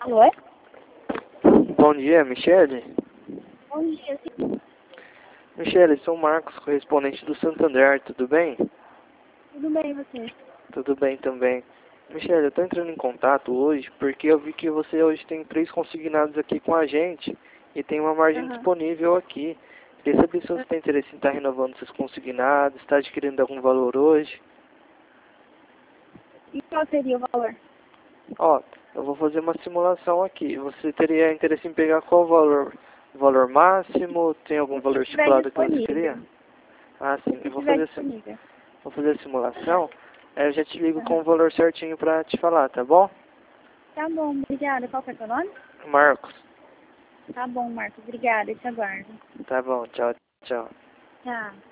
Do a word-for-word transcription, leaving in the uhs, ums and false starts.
Alô? Bom dia, Michele. Bom dia, sim. Michele, sou o Marcos, correspondente do Santander, tudo bem? Tudo bem, e você? Tudo bem também. Michele, eu estou entrando em contato hoje porque eu vi que você hoje tem três consignados aqui com a gente e tem uma margem Uhum. disponível aqui. Queria saber se você tem interesse em estar renovando seus consignados, está adquirindo algum valor hoje. E qual seria o valor? Ó, eu vou fazer uma simulação aqui. Você teria interesse em pegar qual valor? Valor máximo? Tem algum O que valor estiver estipulado que você queria? disponível. Ah, O sim. que Eu vou estiver fazer assim. disponível. Vou fazer a simulação, aí eu já te ligo com Uhum. o valor certinho pra te falar, tá bom? Tá bom, obrigada. Qual que é o seu nome? Marcos. Tá bom, Marcos. Obrigada, eu te aguardo. Tá bom, tchau, tchau. Tchau.